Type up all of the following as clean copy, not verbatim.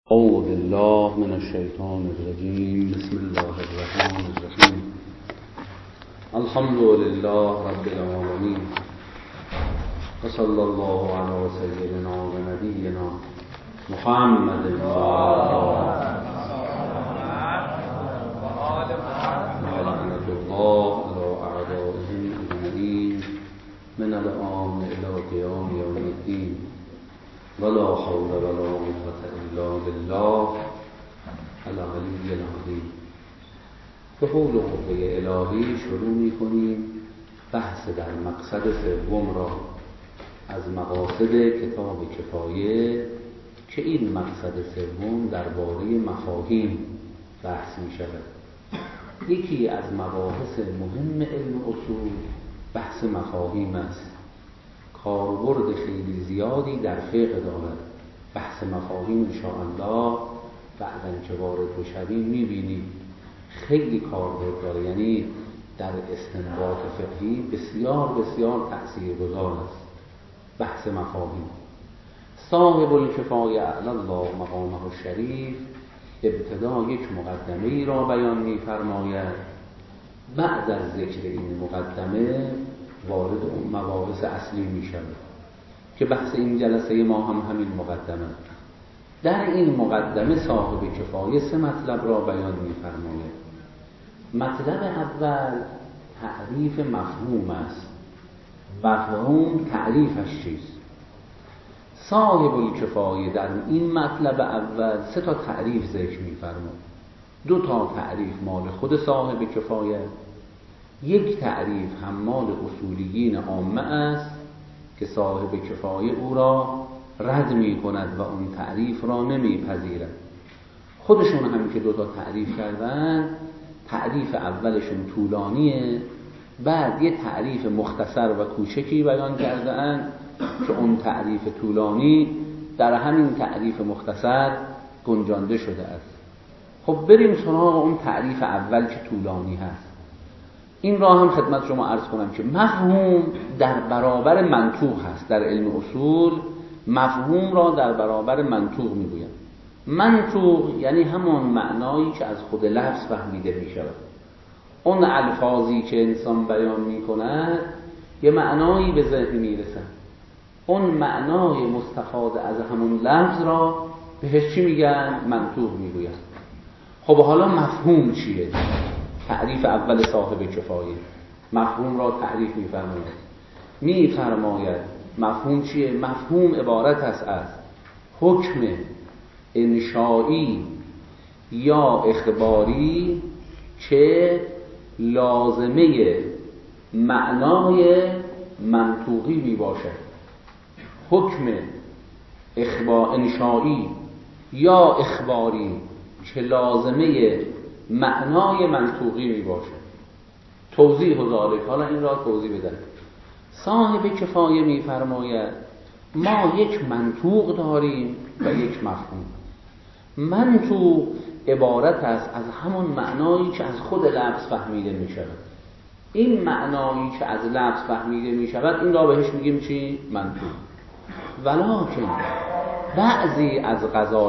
أعوذ بالله من الشيطان الرجيم. بسم الله الرحمن الرحيم. الحمد لله رب العالمين، وصلى الله على سيدنا ونبينا محمد ولعنة الله على أعدائهم أجمعين من الآن إلى قيام يوم الدين، ولا حول ولا قوة إلا بالله العلی العظیم. به حول و قوه الهی شروع می‌کنیم بحث در مقصد سوم را از مقاصد کتاب کفایه، که این مقصد سوم درباره مفاهیم بحث می‌شود. یکی از مباحث مهم علم اصول بحث مفاهیم است. کاربرد خیلی زیادی در فقه دارد. بحث مفاهیم انشاءالله بعداً که وارد بشویم می‌بینیم خیلی کاربرد داره، یعنی در استنباط فقهی بسیار بسیار تأثیرگذار است بحث مفاهیم. صاحب الکفایه اعلی الله مقامه الشریف ابتدا یک مقدمه‌ای را بیان می‌فرماید. بعد از ذکر این مقدمه وارد اون مباحث اصلی می‌شود که بحث این جلسه ما هم همین مقدمه. در این مقدمه صاحب کفایه سه مطلب را بیان می‌فرماید. مطلب اول تعریف مفهوم است. مفهوم تعریفش چیست؟ صاحب الکفایه در این مطلب اول سه تا تعریف ذکر می‌فرماید. دو تا تعریف مال خود صاحب کفایه، یک تعریف هم مال اصولیین عامه است که صاحب کفایه او را رد می کند و اون تعریف را نمی پذیرد. خودشون هم که دو تا تعریف کردن، تعریف اولشون طولانیه، بعد یه تعریف مختصر و کوچکی بیان کردن که اون تعریف طولانی در همین تعریف مختصر گنجانده شده است. خب بریم سراغ اون تعریف اول که طولانی هست. این را هم خدمت شما عرض کنم که مفهوم در برابر منطوق هست. در علم اصول مفهوم را در برابر منطوق میگویم. منطوق یعنی همان معنایی که از خود لفظ فهمیده می شود. اون الفاظی که انسان بیان می کند یه معنایی به ذهن می رسد. اون معنای مستفاد از همون لفظ را بهش چی میگن؟ منطوق میگوین. خب حالا مفهوم چیه؟ تعریف اول صاحب کفایه مفهوم را تعریف می‌فرماید. مفهوم چیه؟ مفهوم عبارت است از حکم انشایی یا اخباری که لازمه معنای منطوقی می باشد. حکم انشایی یا اخباری که لازمه معنای منطوقی می باشد. توضیح و ذالک، حالا این را توضیح بدن. صاحب کفایه می فرماید ما یک منطوق داریم و یک مفهوم. منطوق عبارت است از همون معنایی که از خود لفظ فهمیده می شود. این معنایی که از لفظ فهمیده می شود این را بهش میگیم چی؟ منطوق. ولکن بعضی از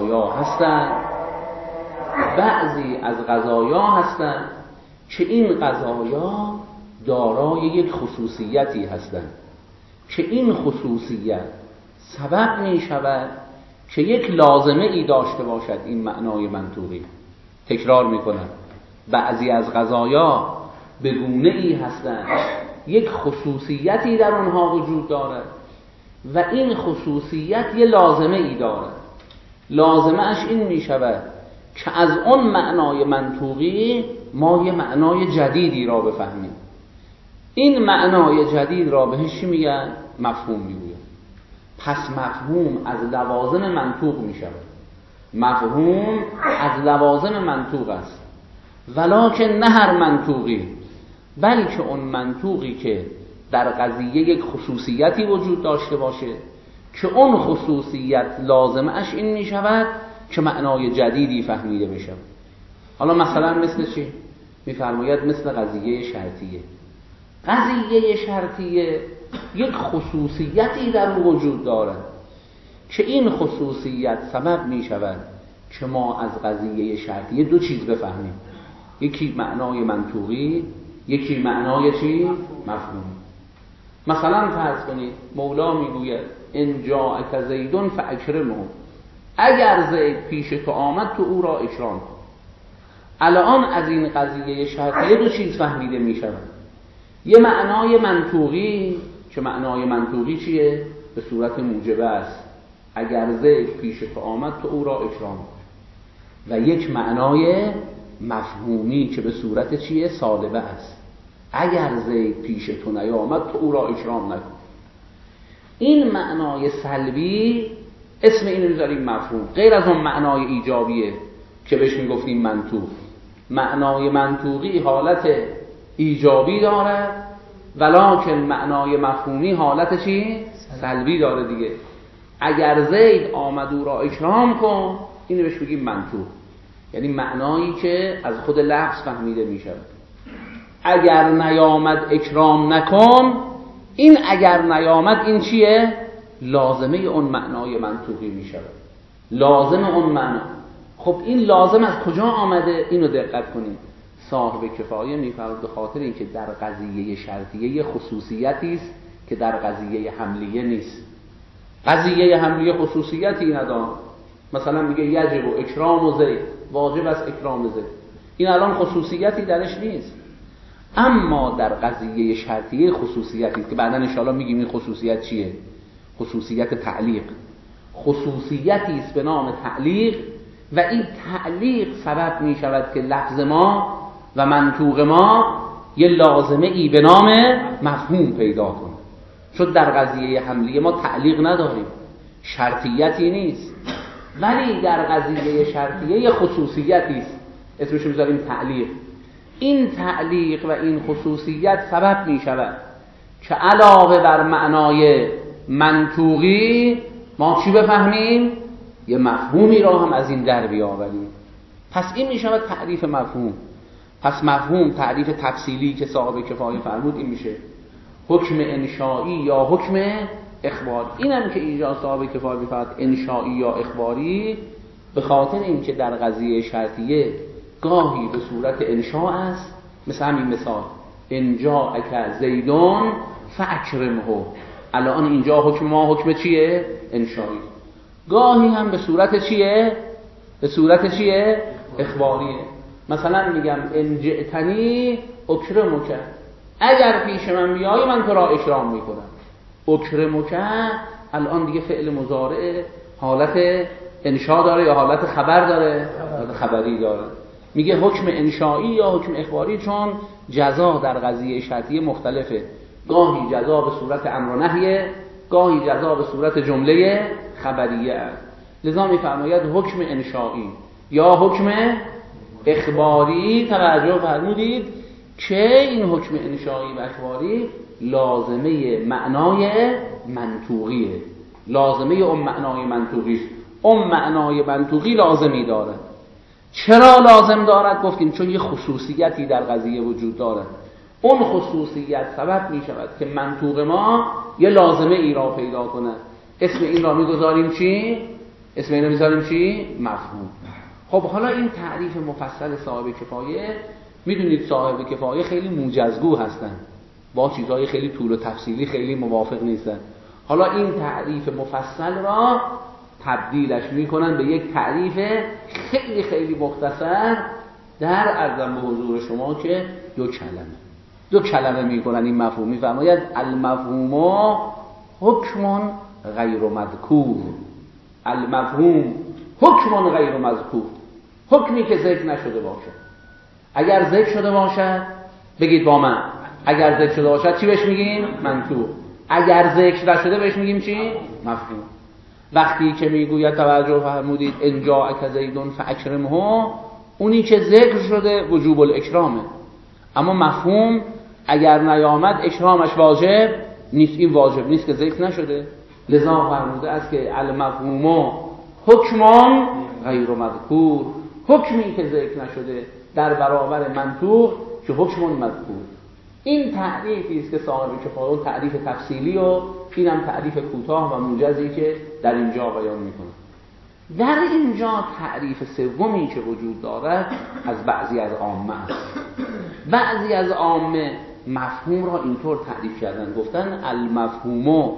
قضایا هستند که این قضایا دارای یک خصوصیتی هستند که این خصوصیت سبب می شود که یک لازمه ای داشته باشد این معنای منطوقی. تکرار می کنم، بعضی از قضایا به گونه ای هستند یک خصوصیتی در آنها وجود دارد و این خصوصیت یه لازمه ای دارد. لازمه اش این می شود که از اون معنای منطوقی ما یه معنای جدیدی را بفهمیم. این معنای جدید را بهش میگن؟ مفهوم میگوید. پس مفهوم از لوازم منطوق می شود. مفهوم از لوازم منطوق است، ولکن نه هر منطوقی، بلکه اون منطوقی که در قضیه یک خصوصیتی وجود داشته باشه که اون خصوصیت لازمه اش این می شود که معنای جدیدی فهمیده بشه. حالا مثلا مثل چی؟ می‌فرماید مثل قضیه شرطیه. قضیه شرطیه یک خصوصیتی در او وجود دارد که این خصوصیت سبب می شود که ما از قضیه شرطیه دو چیز بفهمیم، یکی معنای منطوقی، یکی معنای چی؟ مفهومی. مثلا فرض کنید مولا میگوید ان جاءک زید فاکرمه، اگر زید پیش تو آمد تو او را اکرام کن. الان از این قضیه شرطیه دو چیز فهمیده میشود، یه معنای منطوقی که معنای منطوقی چیه؟ به صورت موجبه است، اگر زید پیش تو آمد تو او را اکرام کن، و یک معنای مفهومی که به صورت چیه؟ سالبه است، اگر زید پیش تو نیامد تو او را اکرام نکن. این معنای سلبی اسم اینو میذاریم مفهوم، غیر از اون معنای ایجابیه که بهش میگفتیم منطوق. معنای منطوقی حالت ایجابی دارد ولکن معنای مفهومی حالت چی؟ سلبی داره دیگه. اگر زید آمد او را اکرام کن، اینو بهش میگیم منطوق، یعنی معنایی که از خود لفظ فهمیده میشود. اگر نیامد اکرام نکن، این اگر نیامد این چیه؟ لازمه اون معنای منطوقی میشود، لازم اون معنا. خب این لازم از کجا آمده؟ اینو دقت کنید. صاحب کفایه میفرماید به خاطر اینکه در قضیه شرطیه خصوصیتی است که در قضیه حملیه نیست. قضیه حملیه خصوصیتی نداره، مثلا میگه یجب و اکرام و زید، واجب است اکرام زید، این الان خصوصیتی درش نیست. اما در قضیه شرطیه خصوصیتی که بعدا ان شاءالله میگیم این خصوصیت چیه؟ خصوصیت تعلیق. خصوصیتی است به نام تعلیق و این تعلیق سبب می شود که لفظ ما و منطوق ما یه لازمه ای به نام مفهوم پیدا کنه. چون در قضیه حملیه ما تعلیق نداریم، شرطیتی نیست، ولی در قضیه شرطیه خصوصیتی است، اسمش رو میذاریم تعلیق. این تعلیق و این خصوصیت سبب می شود که علاوه بر معنای منطوقی ما چی بفهمیم؟ یه مفهومی را هم از این در بیاوریم. پس این می شود تعریف مفهوم. پس مفهوم تعریف تفصیلی که صاحب کفایه فرمود این میشه حکم انشائی یا حکم اخباری. این هم که اینجا صاحب کفایه میفرماید انشائی یا اخباری، به خاطر اینکه در قضیه شرطیه گاهی به صورت انشاء است، مثل همین مثال ان جاءک زیدون فاکرمه، الان اینجا حکم ما حکم چیه؟ انشائی. گاهی هم به صورت چیه؟ به صورت چیه؟ اخباریه. مثلا میگم ان جئتنی اکرمک، اگر پیش من بیایی من تو را اکرام میکنم. اکرمک الان دیگه فعل مضارع حالت انشاء داره یا حالت خبر داره؟ حالت خبری داره. میگه حکم انشائی یا حکم اخباری، چون جزا در قضیه شرطیه مختلفه، گاهی جزا به صورت امر و نهیه، گاهی جزا به صورت جمله خبریه است. لذا میفرماید حکم انشائی یا حکم اخباری. توجه فرمودید که این حکم انشائی و اخباری لازمه معنای منطوقیه، لازمه اون معنای منطوقی است. اون معنای منطوقی لازمی داره. چرا لازم دارد؟ گفتیم چون یه خصوصیتی در قضیه وجود داره. اون خصوصیت سبب می شود که منطوق ما یه لازمه ای را پیدا کنه. اسم این را میگذاریم چی؟ اسم این را میذاریم چی؟ مفهوم. خب حالا این تعریف مفصل صاحب کفایه، میدونید صاحب کفایه خیلی موجزگو هستن، با چیزهای خیلی طول و تفصیلی خیلی موافق نیستن. حالا این تعریف مفصل را تبدیلش میکنن به یک تعریف خیلی خیلی مختصر در عرضم به حضور شما که دو کلمه میکنن این مفهوم. میفرماید المفهوم حکم غیر مذکور. المفهوم حکم غیر مذکور، حکمی که ذکر نشده باشد. اگر ذکر شده باشد بگید با من، اگر ذکر شده باشد چی بهش میگیم؟ منطوق. اگر ذکر نشده بهش میگیم چی؟ مفهوم. وقتی که میگوید توجه فرمودید ان جاءک زیدون فاکرمه، اونی که ذکر شده وجوب الاکرامه، اما مفهوم اگر نیامد اکرامش واجب نیست. این واجب نیست که ذکر نشده. لذا فرموده است که المفهوم حکم غیر مذکور، حکمی که ذکر نشده در برابر منطوق که حکم مذکور. این تعریفی است که صاحب کفایه تعریف تفصیلی و اینم تعریف کوتاه و موجزی که در اینجا بیان میکنه. در اینجا تعریف سومی که وجود دارد از بعضی از عامه است. بعضی از عامه مفهوم را اینطور تعریف کردن، گفتن المفهوم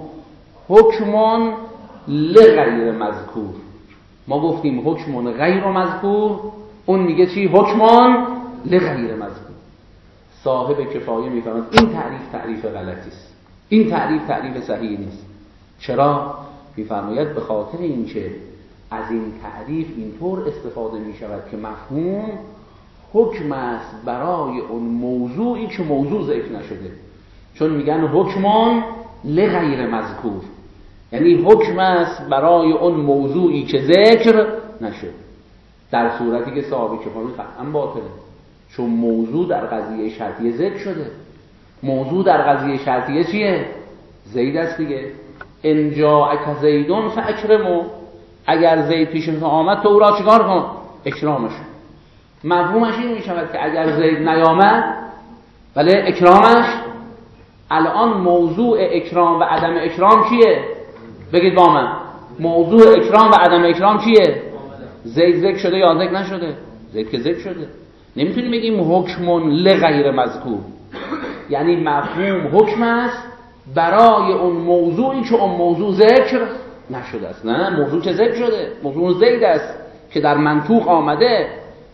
حکم لغیر مذکور. ما گفتیم حکم غیر مذکور، اون میگه چی؟ حکم لغیر مذکور. صاحب کفایه میفهمد این تعریف غلطی است، این تعریف صحیح نیست. چرا؟ میفرماید به خاطر اینکه از این تعریف اینطور استفاده میشود که مفهوم حکم است برای اون موضوعی که موضوع ذکر نشده. چون میگن حکمان لغیر مذکور، یعنی حکم است برای اون موضوعی که ذکر نشده، در صورتی که صاحب کفایه قطعا باطله، چون موضوع در قضیه شرطیه ذکر شده. موضوع در قضیه شرطیه چیه؟ زید است دیگه. ان جاءک زیدون فاکرموا، اگر زید پیش تو آمد تو او را چیکار کن؟ اکرامش. مفهومش این میشود که اگر زید نیامد بله اکرامش. الان موضوع اکرام و عدم اکرام کیه؟ بگید با من. موضوع اکرام و عدم اکرام کیه؟ زید ذکر شده یا ذکر نشده؟ زید که ذکر شده. نمیتونیم بگیم حکم لغیر مذکور، یعنی مفهوم حکم است برای اون موضوعی که اون موضوع ذکر نشده است. نه، موضوع که ذکر شده، موضوع زید است که در منطوق آمده.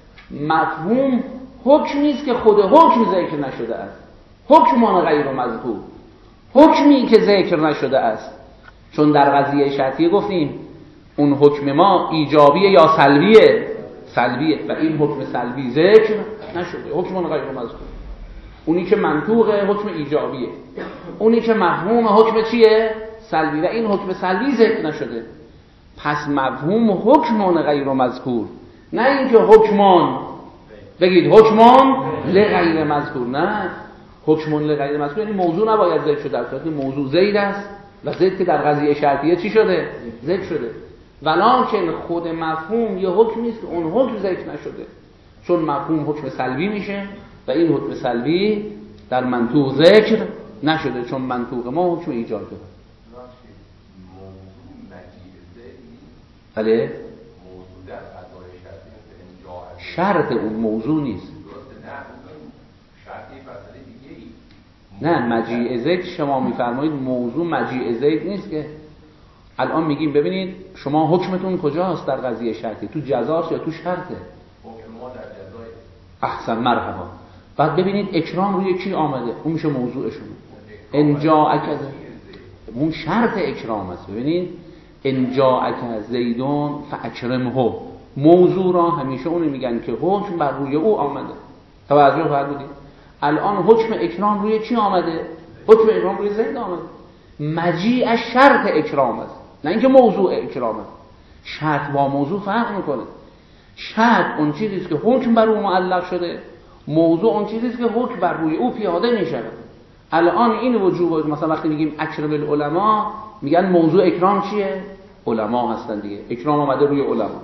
مفهوم حکمی است که خود حکم ذکر نشده است، حکم غیر مذکور، حکمی که ذکر نشده است. چون در قضیه شرطیه گفتیم اون حکم ما ایجابیه یا سلبیه؟ سلبیه، و این حکم سلبی ذکر نشده، حکم غیر مذکور. اونی که منطوقه حکم ایجابیه، اونی که مفهوم حکم چیه؟ سلبی، و این حکم سلبی ذکر نشده. پس مفهوم حکم غیر مذکور، نه اینکه حکمان بگید حکمان لغیر مذکور. نه، حکم لغیر مذکور یعنی موضوع نباید ذکر شده، در صورتی موضوع زید است و زید که در قضیه شرطیه چی شده؟ ذکر شده. ولکن خود مفهوم یه حکمی است که اون حکم ذکر نشده، چون مفهوم حکم سلبی میشه و این حکم سلبی در منطوق ذکر نشده، چون منطوق ما حکم ایجاد داره. بله؟ شرط اون موضوع نیست. نه، مجیء زید شما میفرمایید موضوع مجیء زید نیست که. الان میگیم ببینید شما حکمتون کجاست در قضیه شرطی؟ تو جزاست یا تو شرطه؟ حکم ما در جزای. احسن، مرحبا. بعد ببینید اکرام روی کی آمده، اون میشه موضوع شما. ان جاءک، اون شرط اکرام است. ببینید ان جاءک زیدون فاکرمه، موضوع را همیشه اون میگن که حکم بر روی او آمده. توجه فرمودید؟ الان حکم اکرام روی کی آمده؟ حکم اکرام روی زید آمده. مجیء شرط اکرام است، نه اینکه موضوع اکرام است. شرط با موضوع فرق میکنه. شرط اون چیزی است که حکم بر او معلق شده، موضوع اون چیزی است که حکم بر روی او پیاده میشه. الان این وجوب، مثلا وقتی میگیم اکرم العلماء میگن موضوع اکرام چیه؟ علما هستن دیگه، اکرام آمده روی علما.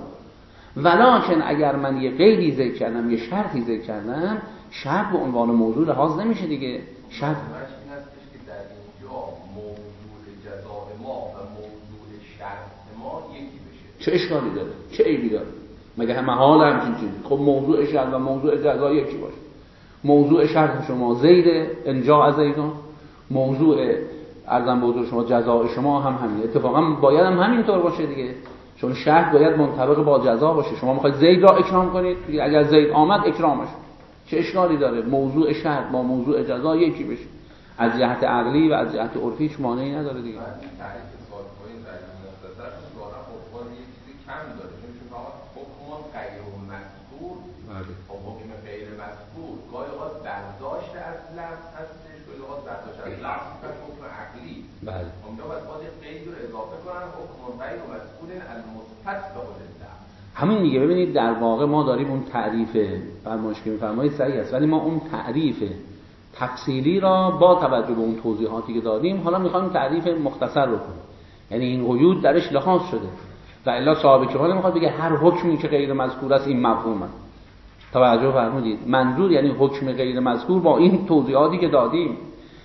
ولکن اگر من یه قیدی ذکر کردم، یه شرطی ذکر کردم، شرط به عنوان موضوع لحاظ نمیشه دیگه. شرط این هستش که در اینجا موضوع جزاء ما و موضوع شرط ما یکی بشه. چه اشکالی داره؟ چه عیبی داره؟ مگه همه حال همچین چیزی؟ خب موضوع شرط و موضوع جزاء یکی باشه. موضوع شرط شما زید ان جاء زیدون، موضوع ارزم به حضور شما جزاء شما هم همین. اتفاقا باید هم همینطور باشه دیگه، چون شرط باید منطبق با جزا باشه. شما میخواید زید را اکرام کنید، اگر زید آمد اکرامش، چه اشکالی داره؟ موضوع شرط با موضوع جزا یکی بشه. از جهت عقلی و از جهت عرفی مانعی نداره دیگه. تعریف سوال کنید در این مختصر ظاهرا حکم یه چیزی کم داره، چون فقط حکم غیر مذکور. خب حکم غیر مذکور گاهی اوقات برداشت از لفظ هستش، گاهی اوقات برداشت از لفظ هست، حکم عقلی. بله. اونجا باید قید رو اضافه کنن، حکم غیر مذکور المستثبت للفظ. همین دیگه. ببینید در واقع ما داریم اون تعریف فرمایش که می‌فرمایید صحیح است، ولی ما اون تعریف تفصیلی را با توجه به اون توضیحاتی که دادیم حالا می‌خوایم تعریف مختصر رو کنیم. یعنی این قیود درش لحاظ شده و الا صاحب کمال می‌خواد بگه هر حکمی که غیر مذکور است این مفهوم است. توجه فرمودید؟ منظور یعنی حکم غیر مذکور با این توضیحاتی که دادیم.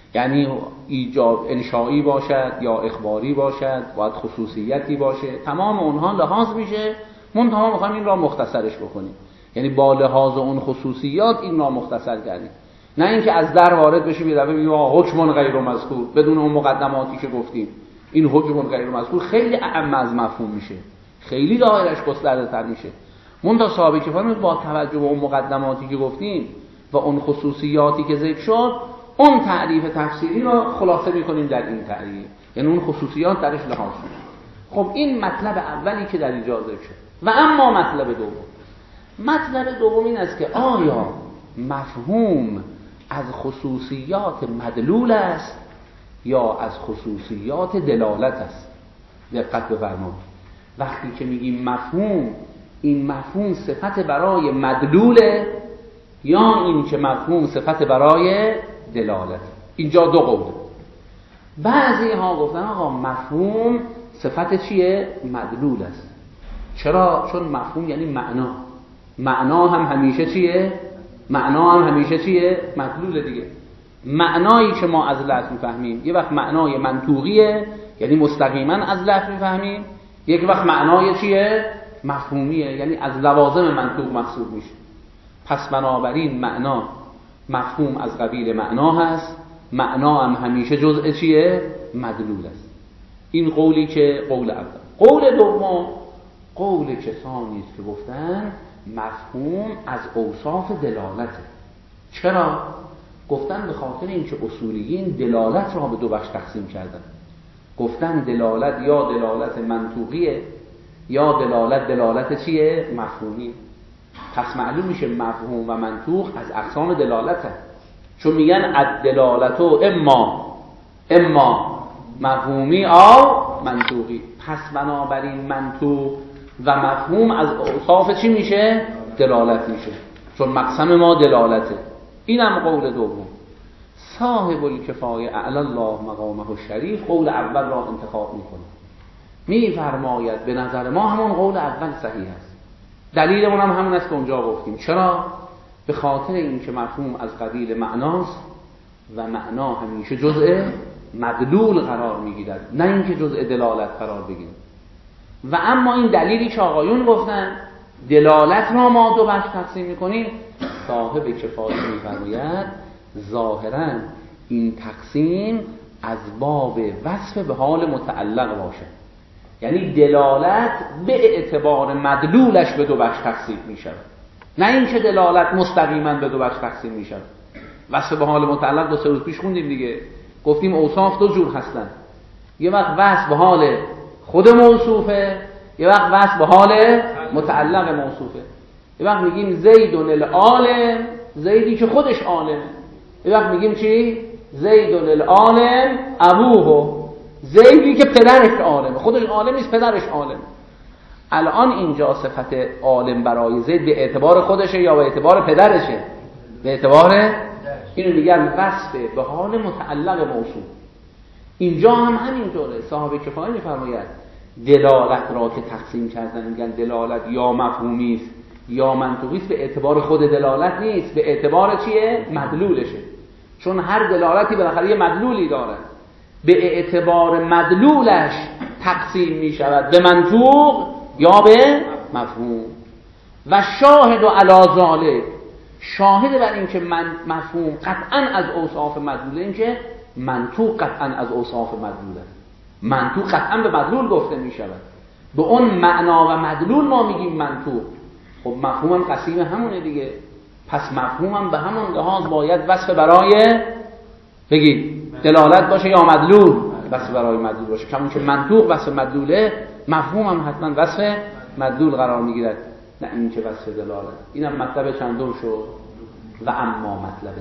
یعنی ایجاب انشایی باشد یا اخباری باشد، باید خصوصیتی باشه، تمام اونها لحاظ میشه. منتها میخوایم این را مختصرش بکنیم، یعنی با لحاظ اون خصوصیات این را مختصر کردیم، نه اینکه از در وارد بشیم یه دفعه بگیم حکم غیر مذکور بدون اون مقدماتی که گفتیم. این حکم غیر مذکور خیلی اعم از مفهوم میشه، خیلی دایرش گسترده‌تر میشه. منتها صاحب کفایه با توجه به اون مقدماتی که گفتیم و اون خصوصیاتی که ذکر شد، اون تعریف تفسیری رو خلاصه میکنیم در این تعریف، یعنی اون خصوصیات درش لحاظ شد. خب این مطلب اولی که در اینجا ذکر شد. و اما مطلب دوم این است که آیا مفهوم از خصوصیات مدلول است یا از خصوصیات دلالت است؟ دقت بفرمایید. وقتی که میگیم مفهوم، این مفهوم صفت برای مدلوله یا این که مفهوم صفت برای دلالت؟ اینجا دو قول. بعضی ها گفتن آقا مفهوم صفت چیه؟ مدلول است. چرا؟ چون مفهوم یعنی معنا هم همیشه چیه؟ مدلول دیگه. معنایی که ما از لفظ میفهمیم یه وقت معنای منطوقیه، یعنی مستقیما از لفظ میفهمیم، یک وقت معنای چیه؟ مفهومیه، یعنی از لوازم منطوق محسوب میشه. پس بنابراین مفهوم از قبیل معنا هست، معنا هم همیشه جزء چیه؟ مدلول است. این قولی که قول اول. قول دوم قول کسانی است که گفتن مفهوم از اوصاف دلالته. چرا؟ گفتن به خاطر اینکه اصولیین دلالت را به دو بخش تقسیم کردن. گفتن دلالت یا دلالت منطوقیه یا دلالت چیه؟ مفهومی. پس معلوم میشه مفهوم و منطوق از اقسام دلالت هست. چون میگن الدلالتو اما مفهومی او منطوقی. پس بنابراین منطوق و مفهوم از اوصاف چی میشه؟ دلالت میشه، چون مقسم ما دلالته. اینم قول دوم. صاحب الکفایه اعلی الله مقامه الشریف قول اول را انتخاب میکنه، میفرماید به نظر ما همون قول اول صحیح است. دلیلمون هم همون است که اونجا گفتیم. چرا؟ به خاطر اینکه مفهوم از قبیل معناست و معنا همیشه جزء مدلول قرار میگیرد، نه اینکه جزء دلالت قرار بگیرد. و اما این دلیلی که آقایون گفتن دلالت را ما دو بخش تقسیم میکنیم، صاحب کفایه میفرماید ظاهرا این تقسیم از باب وصف به حال متعلق باشه، یعنی دلالت به اعتبار مدلولش به دو بخش تقسیم میشه، نه اینکه دلالت مستقیما به دو بخش تقسیم میشه. وصف به حال متعلق دو سه روز پیش خوندیم دیگه، گفتیم اوصاف دو جور هستن، یه وقت وصف به حال خود موصوفه، یه وقت وصف به حال متعلق موصوفه. یه وقت میگیم زیدون العالم، زیدی که خودش عالمه. یه وقت میگیم چی؟ زیدون العالم ابوه، زیدی که پدرش عالمه، خودش عالم نیست، پدرش عالمه. الان اینجا صفت عالم برای زید به اعتبار خودشه یا به اعتبار پدرشه؟ به اعتبار اینو میگن وصف به حال متعلق موصوف. اینجا هم همینطوره. صاحب کفایه میفرماید دلالت را که تقسیم کردن میگن دلالت یا مفهومی است یا منطوقی است، به اعتبار خود دلالت نیست، به اعتبار چیه؟ مدلولشه. چون هر دلالتی بالاخره یه مدلولی داره، به اعتبار مدلولش تقسیم میشود به منطوق یا به مفهوم. و شاهد و علی ذالک، شاهد بر این که مفهوم قطعا از اوصاف مدلوله، این که منطوق قطعا از اوصاف مدلوله. منطوق قطعا به مدلول گفته می شود، به اون معنا و مدلول ما میگیم منطوق. خب مفهوم هم قسیم همونه دیگه. پس مفهوم هم به همون لحاظ باید وصف برای بگید دلالت باشه یا مدلول وصف برای مدلول باشه. کمون که منطوق وصف مدلوله، مفهوم هم حتما وصف مدلول قرار میگیرد، نه این که وصف دلالت. اینم مطلب چندم شد. و اما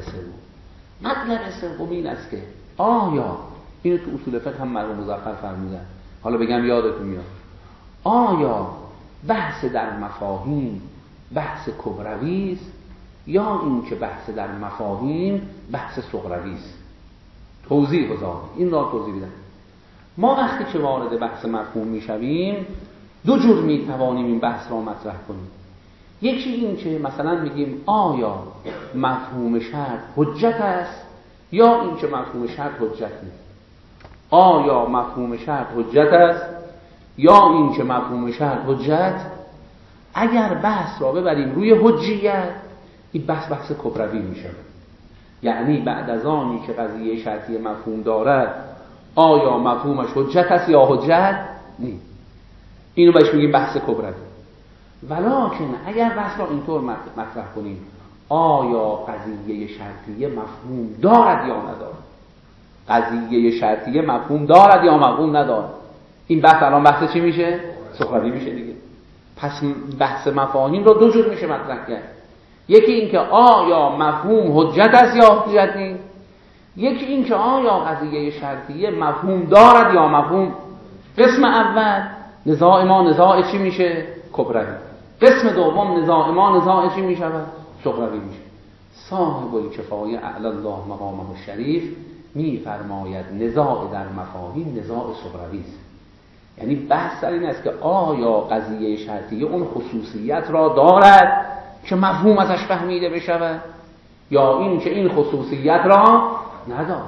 مطلب سوم این است که آیا اینو تو اصول فقه هم مرحوم مظفر فرمودن، حالا بگم یادتون میاد، آیا بحث در مفاهیم بحث کبروی است یا این که بحث در مفاهیم بحث صغروی است؟ توضیح بذار این را توضیح بدم. ما وقتی که وارد بحث مفهوم میشویم دو جور میتوانیم این بحث را مطرح کنیم. یکی این که مثلا میگیم آیا مفهوم شرط حجت است یا این که مفهوم شرط حجت نیست. آیا مفهوم شرط حجت است یا این که مفهوم شرط حجت؟ اگر بحث را ببریم روی حجیت، این بحث کبروی میشه. یعنی بعد از آنی که قضیه شرطی مفهوم دارد، آیا مفهومش حجت است یا حجت نیست؟ اینو بهش میگیم بحث کبروی. ولکن اگر بحث را اینطور مطرح کنیم، آیا قضیه شرطیه مفهوم دارد یا ندارد؟ قضیه شرطیه مفهوم دارد یا مفهوم ندارد؟ این بحث الان بحث چی میشه؟ سخروی میشه دیگه. پس بحث مفاهیم رو دو جور میشه مطرح کرد. یکی این که آیا مفهوم حجت است یا حجت نیست، یکی این که آیا قضیه شرطیه مفهوم دارد یا مفهوم. قسم اول نزاع ما نزاع چی میشه؟ کبروی. قسم دوم نزاع ما نزاع چی میشه؟ سخروی میشه. صاحب الکفایه اعلی الله مقامه الشریف میفرماید نزاع در مفاهیم نزاع سخروی است. یعنی بحث در این است که آیا قضیه شرطیه اون خصوصیت را دارد که مفهوم ازش فهمیده بشود یا این که این خصوصیت را ندارد.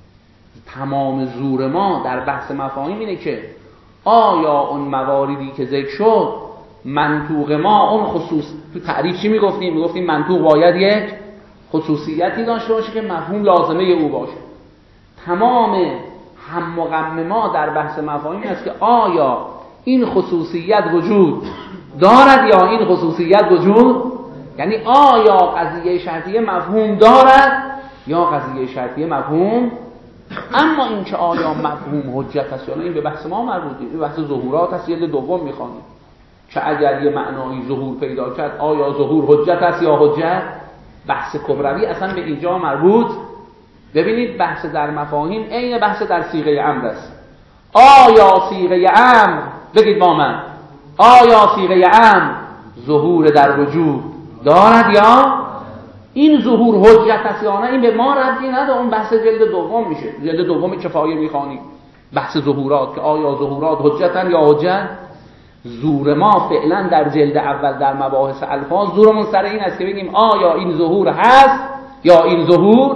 تمام زور ما در بحث مفاهیم اینه که آیا اون مواردی که ذکر شد منطوق ما اون خصوص، تو تعریف چی میگفتیم؟ میگفتیم منطوق باید یک خصوصیتی داشته باشه که مفهوم لازمه او باشه. تمام هم و غم ما در بحث مفاهیم است که آیا این خصوصیت وجود دارد یا این خصوصیت وجود، یعنی آیا قضیه شرطیه مفهوم دارد یا قضیه شرطیه مفهوم. اما این که آیا مفهوم حجت است یا نه، این به بحث ما مربوطه. این بحث ظهورات است، جلد دوم میخوانیم که اگر یه معنایی ظهور پیدا کرد آیا ظهور حجت است یا حجت. بحث کبروی اصلا به اینجا مربوط. ببینید بحث در مفاهیم عین بحث در صیغه امر است. آیا صیغه امر، بگید با من، آیا صیغه امر ظهور در وجود دارد یا این ظهور حجت است یا نه؟ این به ما ربطی نداره. اون بحث جلد دوم میشه. جلد دوم کفایه میخوانیم بحث ظهورات که آیا ظهورات حجتن یا حجت. زور ما فعلا در جلد اول در مباحث الفاظ زورمون سر این است که بگیم آیا این ظهور هست یا این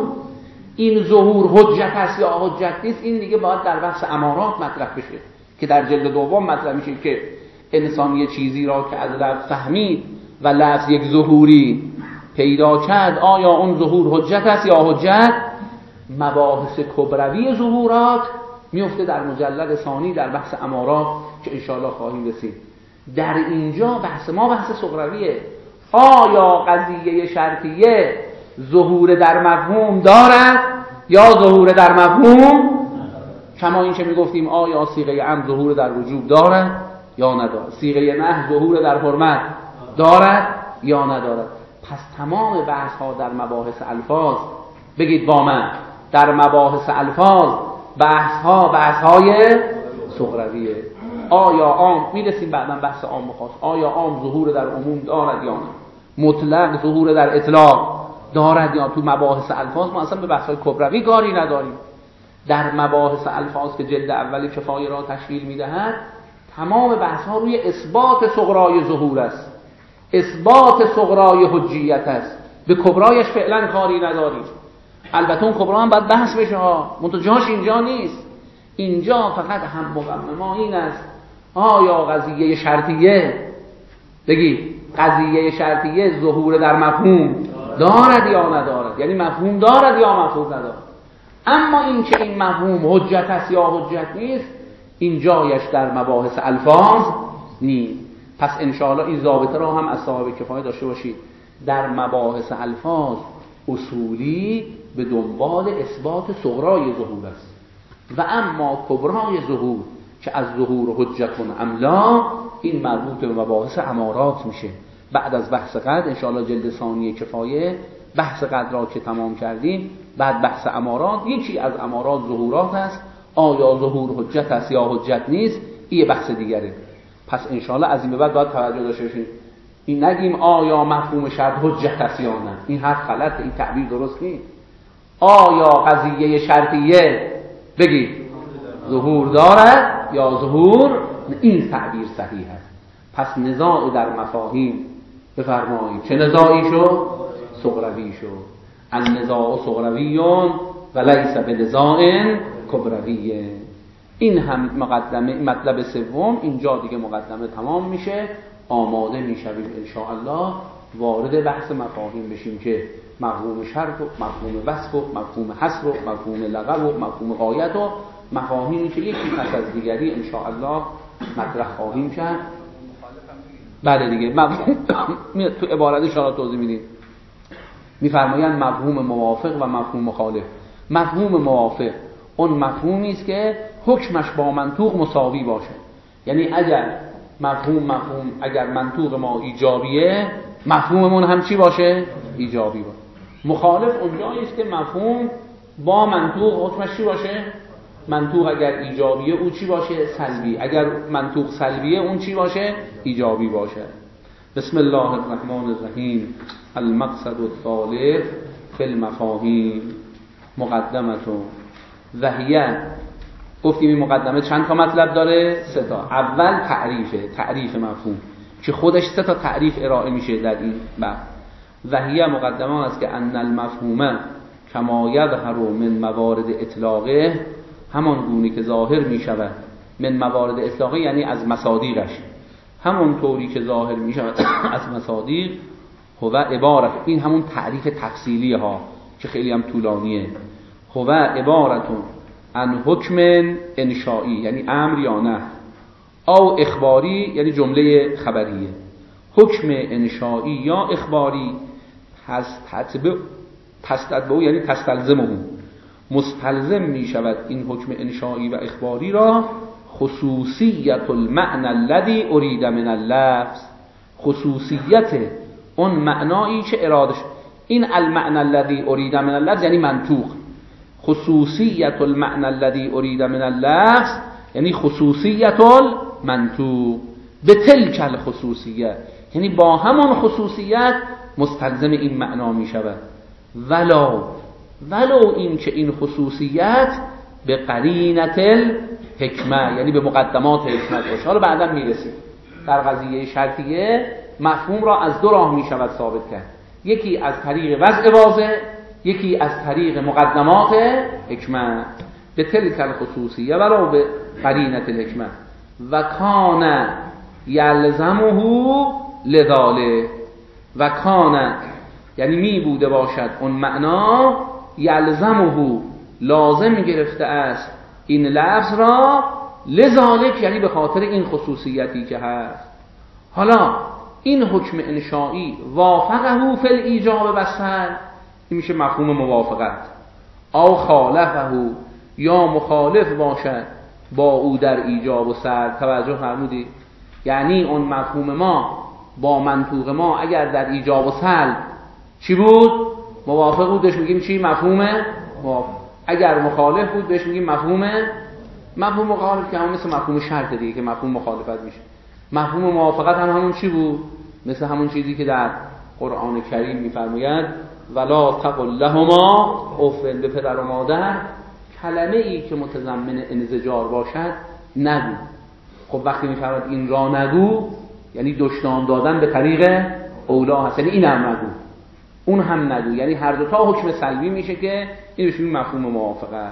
ظهور حجت است یا حجت نیست. این دیگه باید در بحث امارات مطرح بشه که در جلد دوم مطرح میشه که انسان یه چیزی را که از لفظ فهمید و لفظ یک ظهوری پیدا کرد، آیا اون ظهور حجت است یا حجت. مباحث کبروی ظهورات میفته در مجلد ثانی در بحث امارات که انشاءالله خواهیم رسید. در اینجا بحث ما بحث سخرویه. آیا قضیه شرطیه ظهور در مفهوم دارد یا ظهور در مفهوم؟ کما این که میگفتیم آیا صیغه امر ظهور در وجوب دارد یا ندارد، صیغه نهی ظهور در حرمت دارد یا ندارد. پس تمام بحث ها در مباحث الفاظ، بگید با من، در مباحث الفاظ بحث های سخرویه. آیا عام، میرسیم بعدا بحث عام بخواست، آیا عام ظهور در عموم دارد یا نه، مطلق ظهور در اطلاق دارد یا. تو مباحث الفاظ ما اصلا به بحث های کبروی کاری نداریم. در مباحث الفاظ که جلد اولی کفایه را تشکیل میدهد تمام بحث ها روی اثبات صغرای ظهور است، اثبات صغرای حجیت است. به کبرایش فعلا کاری نداریم. البته اون کبرا هم باید بحث بشه ها، منتها جاش اینجا نیست. اینجا فقط هم مقام ما این است آیا قضیه شرطیه، بگی قضیه شرطیه ظهور در مفهوم دارد یا ندارد، یعنی مفهوم دارد یا مفهوم ندارد. اما این که این مفهوم حجت است یا حجت نیست، این جایش در مباحث الفاظ نیست. پس انشاءالله این ضابطه را هم از صاحب کفایه داشته باشید. در مباحث الفاظ اصولی به دنبال اثبات صغرای ظهور است و اما کبرای ظهور که از ظهور حجتون املا، این مربوط به مباحث امارات میشه. بعد از بحث قدر انشاءالله جلد ثانی کفایه بحث قدر را که تمام کردیم، بعد بحث امارات. یکی از امارات ظهورات است، آیا ظهور حجت است یا حجت نیست، این بحث دیگره. پس انشاءالله از این به بعد باید توجه داشته باشید. این نگیم آیا مفهوم شرط حجت است یا نه، این حرف غلطه، این تعبیر درست نیست. آیا قضیه شرطیه، بگید، ظهور دارد یا ظهور، این تعبیر صحیح است. پس نزاع در مفاهیم بفرمایید چه نزاعی شد؟ صغروی شد. النزاع صغرویون و لیس بلزائن کبرویه. این هم مقدمه مطلب سوم. اینجا دیگه مقدمه تمام میشه، آماده میشویم ان شاء الله وارد بحث مفاهیم بشیم که مفهوم شرط و مفهوم وصف و مفهوم حصر و مفهوم لقب و مفهوم غایت و مفاهیمی که یکی پس از دیگری ان شاء الله مطرح خواهیم کرد. بله دیگه میاد تو عبارت اشاره توضیح میدیم. میفرمایند مفهوم موافق و مفهوم مخالف. مفهوم موافق اون مفهومی است که حکمش با منطوق مساوی باشه، یعنی اگر اگر منطوق ما ایجابیه مفهوممون هم چی باشه؟ ایجابی باشه. مخالف اونجایی است که مفهوم با منطوق حکمش چی باشه؟ منطوق اگر ایجابیه او چی باشه؟ سلبی. اگر منطوق سلبیه اون چی باشه؟ ایجابی باشه. بسم الله الرحمن الرحیم. المقصد الثالث فی المفاهیم مقدمتون وهیه. گفتیم این مقدمه چند تا مطلب داره؟ 3 تا. اول تعریف مفهوم که خودش 3 تا تعریف ارائه میشه در این بحث. وهیه مقدمه است که ان المفهوم کما یظهر من موارد اطلاقه، همان گونه که ظاهر میشود من موارد اطلاقه یعنی از مصادیقش، همون طوری که ظاهر میشود از مصادیق، هو عبارت، این همون تعریف تفصیلی ها که خیلی هم طولانیه، هو عبارتون عن حکم انشائی یعنی امر یا نه، او اخباری یعنی جمله خبریه. حکم انشائی یا اخباری تستتبعو یعنی تستلزمه، مستلزم می شود این حکم انشائی و اخباری را خصوصیت المعنى الذي اريد من اللفظ، خصوصیت اون معنایی که اراده شد. این المعنى الذي اريد من اللفظ یعنی منطوق، خصوصیت المعنى الذي اريد من اللفظ یعنی خصوصیت المنطوق. به تلک الخصوصیت یعنی با همون خصوصیت مستلزم این معنا می شود. ولو این که این خصوصیت به قرینت الحکمه یعنی به مقدمات حکمت باشه. حالا بعدا میرسیم. در قضیه شرطیه مفهوم را از 2 راه می شود ثابت کرد، یکی از طریق وضع واضح، یکی از طریق مقدمات حکمت. به تلک الخصوصیه ولو به قرینت الحکمه و کان یلزمه لذاله، و کان یعنی می بوده باشد اون معنا، یلزمه لازم گرفته است این لفظ را، لذالک یعنی به خاطر این خصوصیتی که هست. حالا این حکم انشائی وافقه فی الایجاب و سلب، این میشه مفهوم موافقت. او خالفه یا مخالف باشد با او در ایجاب و سلب. توجه فرمودید؟ یعنی اون مفهوم ما با منطوق ما اگر در ایجاب و سلب چی بود؟ موافق بود، بهش میگیم چی؟ مفهوم موافق. اگر مخالف بود بهش میگیم مفهوم مخالف، که همون مثل مفهوم شرط دیگه که مفهوم مخالفت میشه. مفهوم موافقت هم همون چی بود؟ مثل همون چیزی که در قرآن کریم میفرماید ولا تقل لهما اف، به پدر و مادر کلمه ای که متضمن انزجار باشد نگو. خب وقتی میفرماید این را نگو یعنی دشنام دادن به طریق اولا هست، یعنی این هم نگو اون هم نگو، یعنی هر دوتا حکم سلبی میشه که این بشه مفهوم موافقه.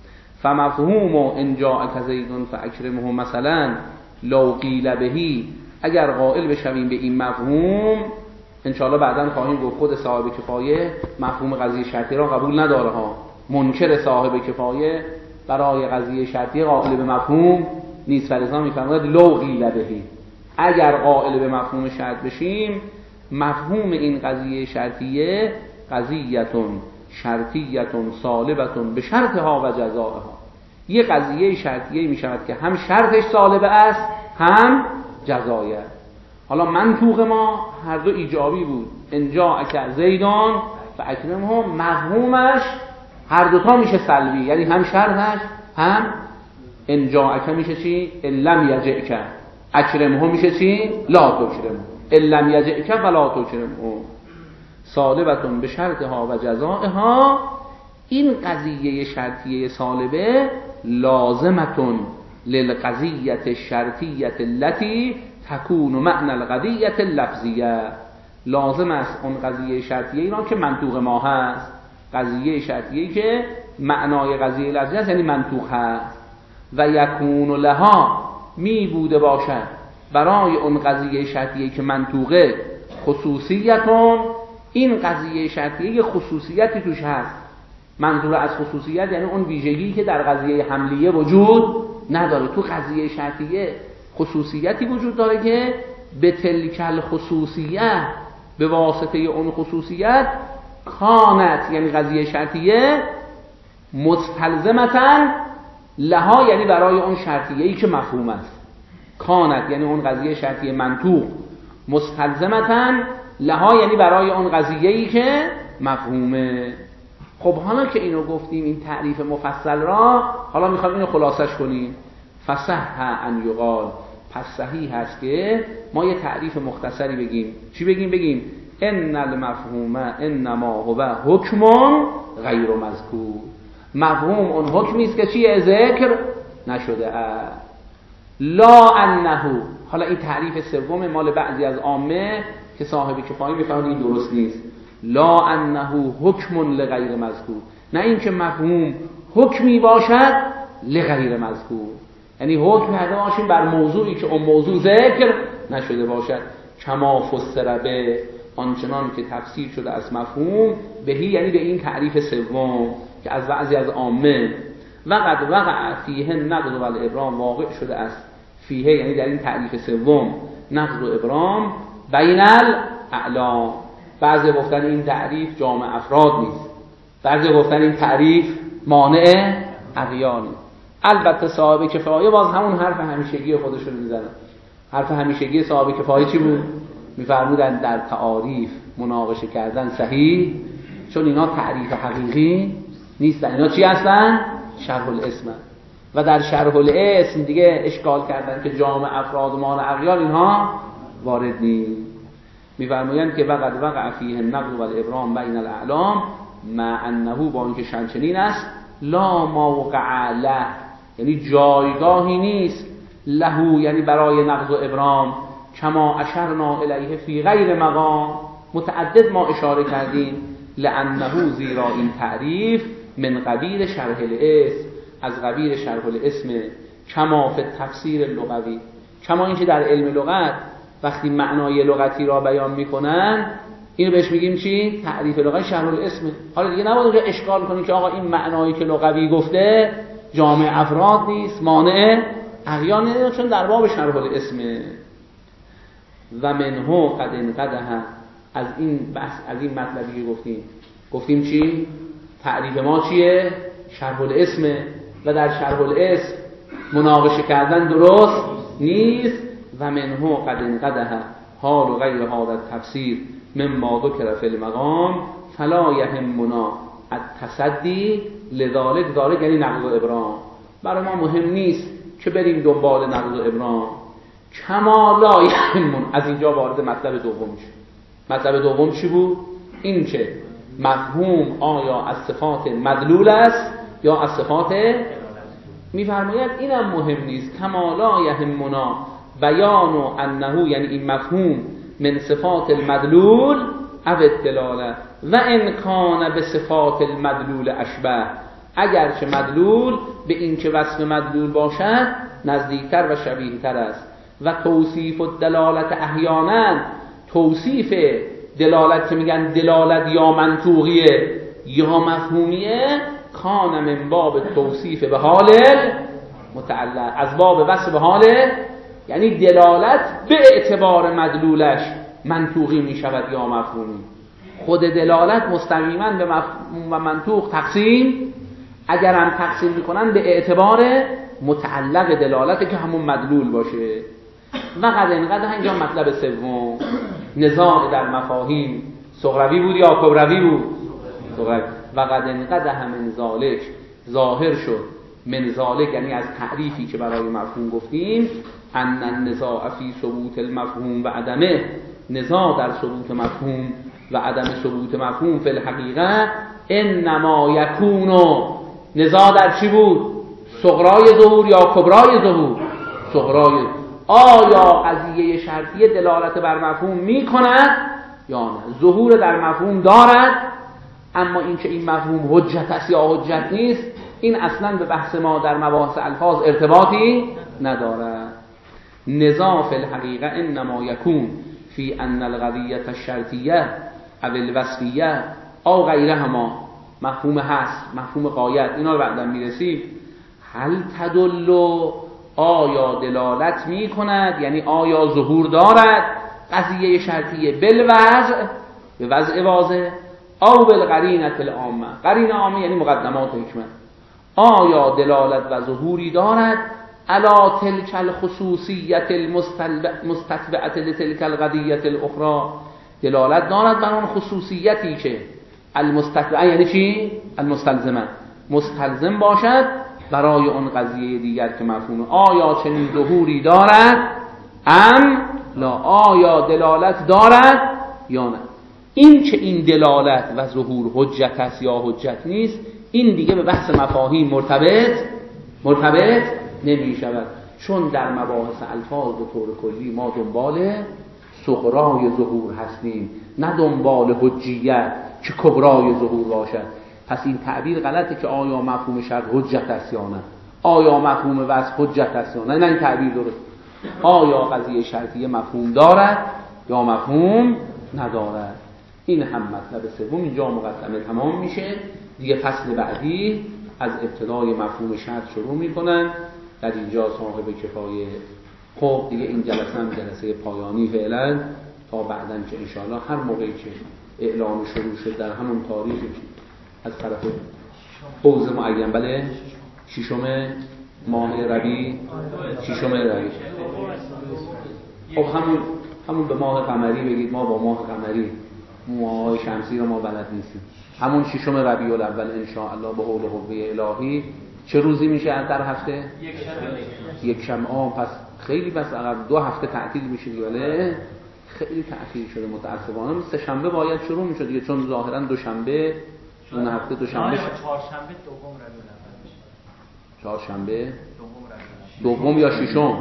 فمفهوم ان جاءک زید فاکرمه مثلا لو قیل بهی، اگر قائل بشویم به این مفهوم ان شاء الله بعداً خواهیم گفت خود صاحب کفایه مفهوم قضیه شرطی را قبول نداره ها، منکر صاحب کفایه برای قضیه شرطی قائل به مفهوم نیست. فلذا میفرماید لو قیل بهی، اگر قائل به مفهوم شرط بشیم مفهوم این قضیه شرطیه قضیتون شرطیتون سالبتون به شرطها و جزائها، یه قضیه شرطیه می شود که هم شرطش سالبه است هم جزایه. حالا منطوق ما هر دو ایجابی بود، ان جاءک زیدان فاکرمه، مفهومش هر دوتا میشه سلبی، یعنی هم شرطش هم ان جاءک میشه چی؟ ان لم یجئک، اکرمه میشه چی؟ لا تکرمه، ان لم یجئک فلا تکرمه. سالبتون به شرطها و جزائها، این قضیه شرطیه سالبه لازمتون للقضیه شرطیه التي تكون معنى القضیه اللفظیه، لازم است اون قضیه شرطیه اینا که منطوق ما هست، قضیه شرطیه که معنای قضیه لفظی است یعنی منطوق هست. و یکون لها می بوده باشد برای اون قضیه شرطیه که منطوقه خصوصیتون، این قضیه شرطیه خصوصیتی توش هست. منظور از خصوصیت یعنی اون ویژگی که در قضیه حملیه وجود نداره. تو قضیه شرطیه خصوصیتی وجود داره که به تلکل خصوصیت، به واسطه اون خصوصیت کانت یعنی قضیه شرطیه مستلزمتن لها یعنی برای اون شرطیه‌ای که مفهوم است. کانت یعنی اون قضیه شرطیه منطوق، مستلزمتن لها یعنی برای اون قضیه‌ای که مفهومه. خب حالا که اینو گفتیم این تعریف مفصل را، حالا میخوام اینو خلاصش کنیم. فصح ان یقال، پس صحیح هست که ما یه تعریف مختصری بگیم. چی بگیم؟ بگیم ان المفهوم انما هو حکم غیر مذکور. مفهوم اون حکمی است که چیه؟ ذکر نشده است. لا انه، حالا این تعریف سوم مال بعضی از عامه که صاحب کفایه میفهمن این درست نیست. لا انه حکم لغیر مذکور، نه این که مفهوم حکمی باشد لغیر مذکور، یعنی حکم کرده باشیم بر موضوعی که اون موضوع ذکر نشده باشد. کما فسر به، آنچنان که تفسیر شده از مفهوم بهی یعنی به این تعریف سوم که از بعضی از عامه. و قد وقع فیه نقض و الابرام، واقع شده است فیه یعنی در این تعریف سوم نقض و ابرام بین الاعلام. بعضی گفتن این تعریف جامع افراد نیست، بعضی گفتن این تعریف مانع اغیانی. البته صاحب کفایه باز همون حرف همیشگی خودشون میزنن. حرف همیشگی صاحب کفایه چی بود؟ میفرمودن در تعاریف مناقشه کردن صحیح، چون اینا تعریف حقیقی نیستن. اینا چی هستن؟ شرح الاسم. و در شرح الاسم دیگه اشکال کردن که جامع افراد و مانع اغیان اینها وارد نیست. میفرمایند که وقد وقع فیه النقض و الابرام بین الاعلام مع انه، با اینکه چنین است، لا موقع له یعنی جایگاهی نیست، له یعنی برای نقض و ابرام، کما اشرنا الیه فی غیر مقام، متعدد ما اشاره کردیم، لانه زیرا این تعریف من قبیل شرح الاسم، از قبیل شرح الاسم، کما فی تفسیر لغوی، کما اینکه در علم لغت وقتی معنای لغتی را بیان میکنن اینو بهش میگیم چی؟ تعریف لغوی شرح الاسم. حالا دیگه نباید که اشکال کنیم که آقا این معنایی که لغوی گفته جامع افراد نیست، مانع اغیان نیست، چون در باب شرح الاسم. و منه قد انقدح، از این بحث، از این مطلبی که گفتیم چی؟ تعریف ما چیه؟ شرح الاسم. و در شرح الاسم مناقشه کردن درست نیست. و منه قد انقدح حال و غیر حال تفسیر مما ذکر فی المقام فلا یهمنا التصدی لذالک، ذالک یعنی نقض و ابرام. برای ما مهم نیست که بریم دنبال نقض و ابرام. کما لا یهمون، از اینجا وارد مطلب دوم میشه. مطلب دوم چی بود؟ این که مفهوم آیا از صفات مدلول است یا از صفات، میفرماید اینم مهم نیست. کما لا یهمنا بیان و انه یعنی این مفهوم من صفات المدلول او الدلاله و ان کان به صفات المدلول اشبه، اگرچه مدلول به این که وصف مدلول باشد نزدیکتر و شبیهتر است. و توصیف الدلالت احیانا، توصیف دلالت که میگن دلالت یا منطوقیه یا مفهومیه، کان من باب توصیف به حال متعلق، از باب وصف به حال، یعنی دلالت به اعتبار مدلولش منطوقی می شود یا مفهومی. خود دلالت مستقیما به مفهوم و منطوق تقسیم، اگر هم تقسیم میکنن به اعتبار متعلق دلالت که همون مدلول باشه. و قد انقدح اینجا مطلب سوم، نزاع در مفاهیم صغروی بود یا کبروی بود؟ صغروی. و قد انقدح من ذالک، ظاهر شد من ذالک یعنی از تعریفی که برای مفهوم گفتیم، ان النزاع فی ثبوت المفهوم و عدمه، نزاع در ثبوت مفهوم و عدم ثبوت مفهوم فی الحقیقه انما یکون، نزاع در چی بود؟ صغرای ظهور یا کبرای ظهور؟ صغرای. آیا قضیه شرطیه دلالت بر مفهوم می کند یا نه؟ ظهور در مفهوم دارد اما این که این مفهوم حجت است یا حجت نیست، این اصلا به بحث ما در مباحث الفاظ ارتباطی ندارد. نزاع فی الحقیقه انما یکون فی ان القضیه الشرطیه او الوصفیه او غیرهما، مفهوم هست، مفهوم غایت، اینا رو بعدا میرسیم. هل تدل، آیا دلالت می کند، یعنی آیا ظهور دارد قضیه شرطیه بالوضع، به وضع واضح، او بالقرینه العامه، قرینه عامه یعنی مقدمات حکمت، آیا دلالت و ظهوری دارد علی تلک الخصوصیت المستتبعه لتلک القضیه الاخرى، دلالت دارد بر آن خصوصیتی که المستتبعه یعنی چی؟ المستلزمه، مستلزم باشد برای اون قضیه دیگر که مفهومه. آیا چنین ظهوری دارد ام لا، آیا دلالت دارد یا نه. این که این دلالت و ظهور حجت است یا حجت نیست، این دیگه به بحث مفاهیم مرتبط نمی شود، چون در مباحث الفاظ به طور کلی ما دنبال صغرای ظهور هستیم، نه دنبال حجیت که کبرای ظهور باشد. پس این تعبیر غلطه که آیا مفهوم شرط حجت است یا نه، آیا مفهوم وصف حجت است یا نه. نه، این تعبیر درست. آیا قضیه شرطیه مفهوم دارد یا مفهوم ندارد. این هم مطلب سوم. اینجا مقدمه تمام میشه دیگه. فصل بعدی از ابتدای مفهوم شرط شروع میکنن. در اینجا صاحب کفایه. خب دیگه این جلسه هم جلسه پایانی فعلا، تا بعداً که انشاءالله هر موقعی که اعلام شروع شد در همون تاریخی که از طرف حوض معین، بله 6 ماه ربیع، 6 ربیع. خب همون به ماه قمری بگید، ما با ماه قمری ماه شمسی رو ما بلد نیستیم. همون 6 ربیع الاول ان شاء الله به حول و قوه الهی. چه روزی میشه در هفته؟ یک شنبه. پس خیلی بس عقب 2 هفته تعطیل میشه دیگه. بله خیلی تعطیل شده متاسفانه. 3 شنبه باید شروع میشد دیگه، چون ظاهرا دوشنبه اون هفته دوشنبه، چهارشنبه دوم ربیع الاول میشه. چهارشنبه دوم یا ششم؟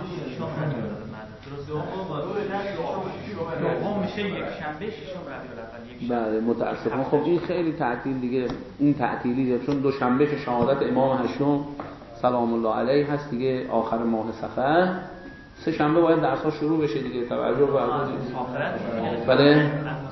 دوم میشه یک شنبه، ششم ربیع الاول. بله متاسفانه. خب این خیلی تعطیل دیگه، این تعطیلی چون دوشنبه که شهادت امام هشتم سلام الله علیه هست دیگه، آخر ماه صفر. 3 شنبه باید درس‌ها شروع بشه دیگه. توجه فرمایید. بله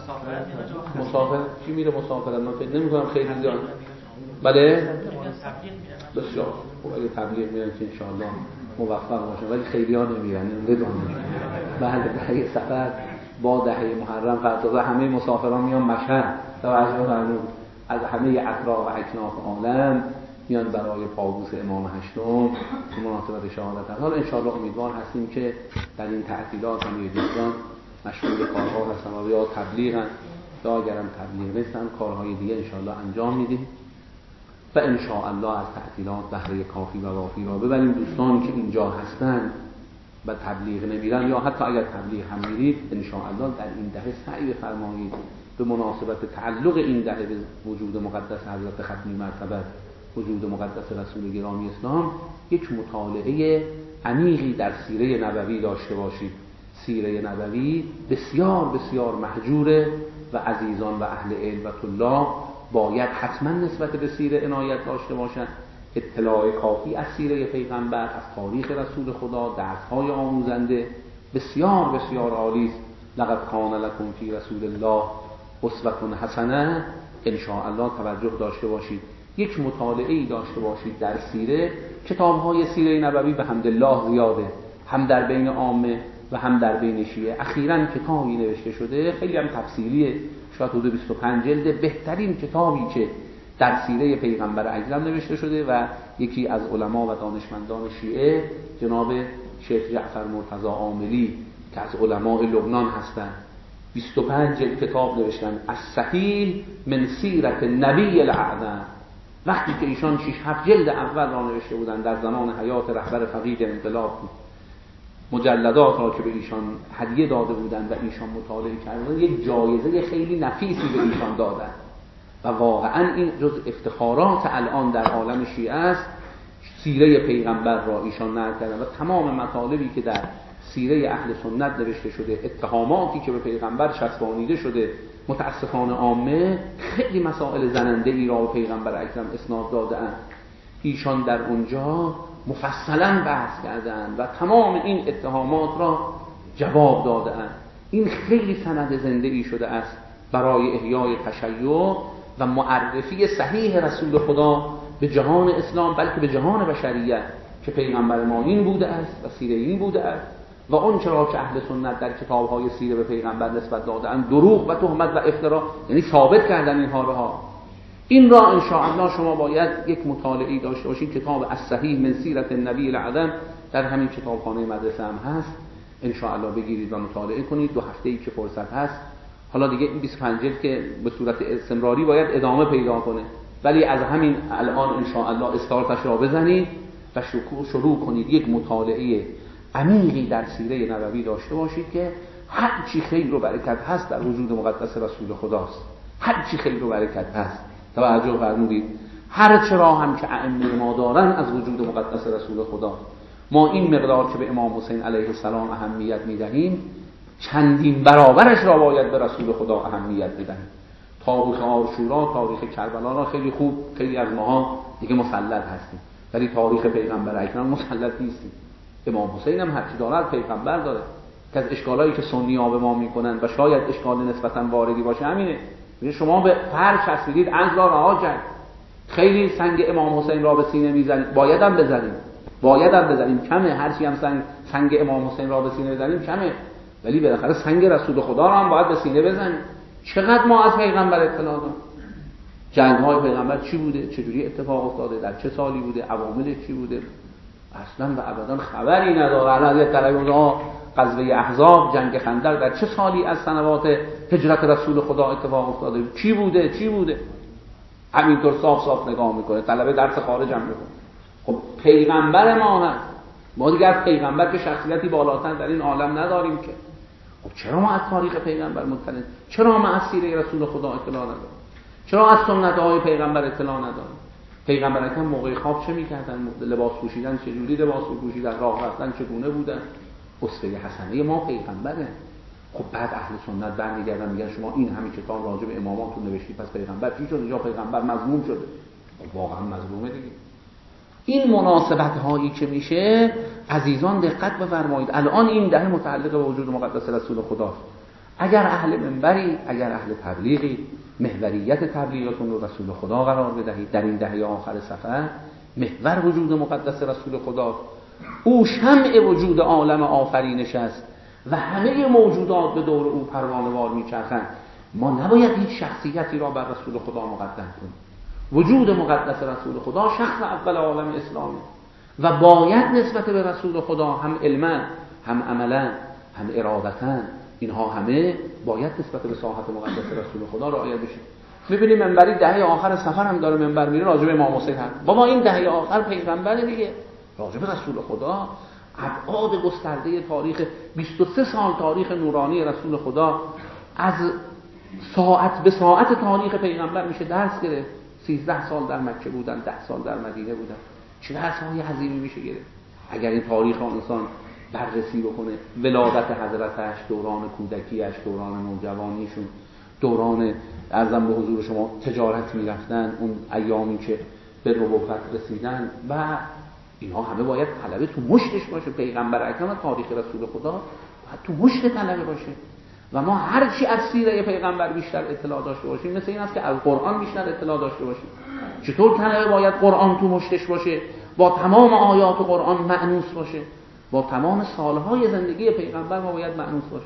مسافر کی میره مسافرت؟ من فکر نمی‌کنم خیلی زیاد. بله بسیار خوب. اگه تبلیغ میرن که انشاءالله موفق باشن، ولی خیلی ها نمیرن بدونید. بعد دهه صفر با دهه محرم فردا همه مسافران میان مشهد، توجه فرمایید، از همه اطراف و اکناف عالم میان برای پاووس امام هشتم به مناسبت شهادت. حالا انشاءالله امیدوار هستیم که در این تعطیلات همه دوستان مشغول کارها هستن و یا تبلیغ هستن یا اگرم تبلیغ نیستن کارهای دیگه انشاءالله انجام میدیم و انشاءالله از تعطیلات بهره کافی و وافی را ببریم. دوستانی که اینجا هستن و تبلیغ نمیرن یا حتی اگر تبلیغ هم میرید انشاءالله در این دهه سعی بفرمایید به مناسبت تعلق این دهه به وجود مقدس حضرت ختمی مرتبه، وجود مقدس رسول گرامی اسلام، یک مطالعه عمیقی در سیره نبوی داشته باشید. سیره نبوی بسیار بسیار محجوره و عزیزان و اهل علم و طلاب باید حتما نسبت به سیره عنایت داشته باشند. اطلاع کافی از سیره پیغمبر، از تاریخ رسول خدا، درس‌های آموزنده بسیار بسیار عالی است. لقد کان لکم فی رسول الله اسوة حسنه. ان شاء الله توجه داشته باشید، یک مطالعه‌ای داشته باشید در سیره. کتاب‌های سیره نبوی به حمدالله زیاده، هم در بین عامه و هم در بین شیعه. اخیراً کتابی نوشته شده خیلی هم تفصیلیه، شاید حدود 25 جلد، بهترین کتابی که در سیره پیغمبر اکرم نوشته شده و یکی از علما و دانشمندان شیعه جناب شیخ جعفر مرتضی عاملی که از علماء لبنان هستند 25 جلد کتاب نوشتن از صحیح من سیرت نبی الاعظم. وقتی که ایشان 6-7 جلد اول را نوشته بودند در زمان حیات رهبر فقید انقلاب، مجلدات را که به ایشان هدیه داده بودند و ایشان مطالعه کردند، یک جایزه خیلی نفیسی به ایشان دادند و واقعا این جز افتخارات الان در عالم شیعه است. سیره پیغمبر را ایشان نقل کردند و تمام مطالبی که در سیره اهل سنت نوشته شده، اتهاماتی که به پیغمبر چسبانیده شده، متاسفانه عامه خیلی مسائل زننده ای را به پیغمبر اکرم اسناد داده‌اند. ایشان در اونجا مفصلا بحث کردند و تمام این اتهامات را جواب داده‌اند. این خیلی سند زنده ای شده است برای احیای تشیع و معرفی صحیح رسول خدا به جهان اسلام، بلکه به جهان بشریت، که پیغمبر ما این بوده است و سیره این بوده است و اون چرا که اهل سنت در کتاب‌های سیره به پیغمبر نسبت داده‌اند دروغ و تهمت و افترا، یعنی ثابت کردن اینها را. این را ان شاء الله شما باید یک مطالعه داشته باشید. کتاب الصحیح من سیرت النبی الاعظم در همین کتابخانه مدرسه هم هست، ان شاء الله بگیرید و مطالعه کنید. 2 هفته‌ای که فرصت هست. حالا دیگه این 25 جلد که به صورت استمراری باید ادامه پیدا کنه، ولی از همین الان ان شاء الله استارتش را بزنید و شروع کنید یک مطالعه عمیقی در سیره نبوی داشته باشید که هر چی خیر و برکت هست در وجود مقدس رسول خداست. هر چی خیر و برکت هست، توجه فرمودید، هر چرا هم که ائمه ما دارن از وجود مقدس رسول خدا، ما این مقدار که به امام حسین علیه السلام اهمیت میدهیم چندین برابرش را باید به رسول خدا اهمیت بدهیم. تاریخ عاشورا، تاریخ کربلا را خیلی خوب خیلی از ماها دیگه مسلط هستیم، ولی تاریخ پیغمبر اکرم مسلط نیستیم. امام حسین هم هرچی دارد پیغمبر داره. که از اشکالایی که سنی‌ها به ما میکنن و شاید اشکال نسبتاً واردی باشه همینه. شما به فرش چسبیدید عجز را رها کرد. خیلی سنگ امام حسین را به سینه میزنید، باید هم بزنیم، کمه. هرچی هم سنگ امام حسین را به سینه بزنیم کمه، ولی بالاخره سنگ رسول خدا را هم باید به سینه بزنیم. چقدر ما از پیغمبر اطلاع داریم؟ جنگ‌های پیغمبر چی بوده؟ چجوری اتفاق افتاده؟ در چه سالی بوده؟ عوامل چی بوده؟ اصلا و ابدا خبری نداره. از طرف‌ها غزوه احزاب، جنگ خندق در چه سالی از سنوات هجرت رسول خدا اتفاق افتاده؟ چی بوده؟ همینطور صاف نگاه میکنه، طلبه درس خارج هم میکنه. خب پیغمبر ما هست، ما دیگه از پیغمبر که شخصیتی بالاتر در این عالم نداریم که. خب چرا ما از تاریخ پیغمبر مطلع؟ چرا ما از سیره رسول خدا اطلاع نداریم؟ چرا از سنت‌های پیغمبر اطلاع نداریم؟ پیغمبر اکرم موقع خواب چه می‌کردن؟ لباس پوشیدن چجوری لباس پوشیدن؟ راه رفتن چگونه بودن؟ اسوه حسنه ما پیغمبره. خب بعد اهل سنت برمیگردن میگن شما این همین کتاب راجع به اماماتون نوشتید، پس پیغمبر چی شده؟ یا پیغمبر مظلوم شده؟ خب واقعا مظلومه دیگه. این مناسبت هایی که میشه عزیزان دقت بفرمایید. الان این دهه متعلق به وجود مقدس رسول خداست. اگر اهل منبری، اگر اهل تبلیغی، محوریت تبلیغتون رو رسول خدا قرار بدهید. در این دهه آخر سفر محور وجود مقدس رسول خدا، او شمع وجود عالم آفرینش است و همه موجودات به دور او پروانه‌وار میچرخند. ما نباید هیچ شخصیتی را بر رسول خدا مقدم کنیم. وجود مقدس رسول خدا شخص اول عالم اسلامی و باید نسبت به رسول خدا هم علما، هم عملا، هم ارادتا، اینها همه باید نسبت به ساحت مقدس رسول خدا رعایت بشه. می‌بینیم منبری دهه آخر سفر هم داره منبر میره راجع به امام حسین حرف. بابا این دهه آخر پیغمبر دیگه، راجع به رسول خدا ابعاد گسترده تاریخ 23 سال تاریخ نورانی رسول خدا از ساعت به ساعت تاریخ پیغمبر میشه درس گرفت. 13 سال در مکه بودن، 10 سال در مدینه بودن، چه درس‌های عظیمی میشه گرفت اگر این تاریخ رو انسان بررسی بکنه. ولادت حضرتش، دوران کودکیش، دوران نوجوانیشون، دوران ارزم به حضور شما تجارت میرفتن، اون ایامی که به نبوت رسیدن و اینها همه باید طلبه تو مشتش باشه. پیغمبر اکرم تاریخ رسول خدا باید تو مشت طلبه باشه و ما هرچی از سیره پیغمبر بیشتر اطلاع داشته باشیم، مثل این است که از قرآن بیشتر اطلاع داشته باشیم. چطور طلبه باید قرآن تو مشتش باشه، با تمام آیات قرآن مأنوس باشه، با تمام سالهای زندگی پیغمبر ما باید مأنوس باشه.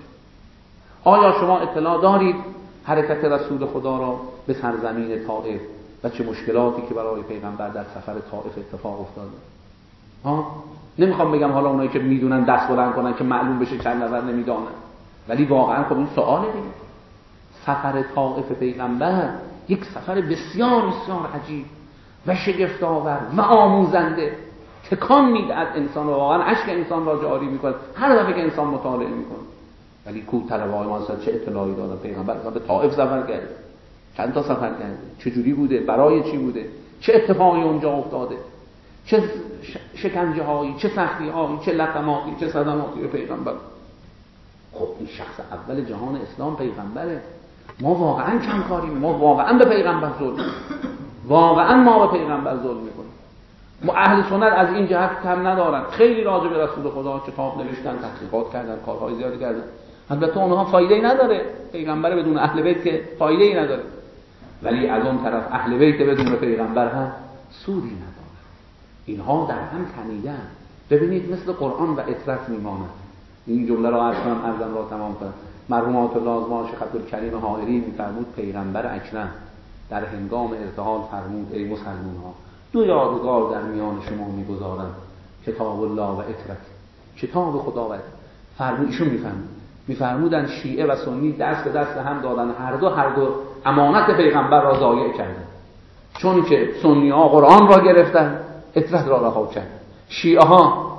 آیا شما اطلاع دارید حرکت رسول خدا را به سرزمین طائف و چه مشکلاتی که برای پیغمبر در سفر طائف اتفاق افتاده؟ نمیخوام بگم حالا اونایی که میدونن دست بلند کنن که معلوم بشه چند نفر نمیدونن، ولی واقعا خب این سواله دیگه. سفر طائف پیغمبر یک سفر بسیار بسیار عجیب و شگفت‌آور و آموزنده، تکان میدهد انسان رو، واقعا اشک انسان را جاری میکنه هر دفعه که انسان مطالعه میکنه. ولی کو طلبه‌های ما چه اطلاعی دادن؟ پیغمبر به طائف سفر کرده، چند تا سفر کرده، چه جوری بوده، برای چی بوده، چه اتفاقی اونجا افتاده، چه شکنجه‌هایی، چه سختی‌هایی، چه لطماتی، چه صدماتی به پیغمبر. خب این شخص اول جهان اسلام پیغمبره. ما واقعا کم کاریم، ما واقعا به پیغمبر ظلم، واقعا ما به پیغمبر ظلم میکنیم. ما اهل سنت از این جهت کم ندارن، خیلی راجع به رسول خدا کتاب نوشتن، تحقیقات کردن، کارهای زیادی کردن. البته اونها فایده‌ای نداره، پیغمبر بدون اهل بیت که فایده‌ای نداره، ولی از اون طرف اهل بیت بدون پیغمبر هم سودی نداره. اینها در هم تنیدن. ببینید مثل قرآن و اطرت میماند. این جمله را ارزم را تمام کنم. مرحوم آیت الله آزما شیخ عبدالکریم حائری می‌فرمود پیغمبر اکرم در هنگام ارتحال فرمود ای مسلمان‌ها دو یادگار در میان شما می‌گذارم، کتاب الله و اطرت، کتاب خدا و فرمود. ایشون می‌فرمودن شیعه و سنی دست به دست هم دادن، هر دو امانت پیغمبر را ضایع کردند، چون که سنی‌ها قرآن را گرفتن، اطرت را رها کردند. شیعه‌ها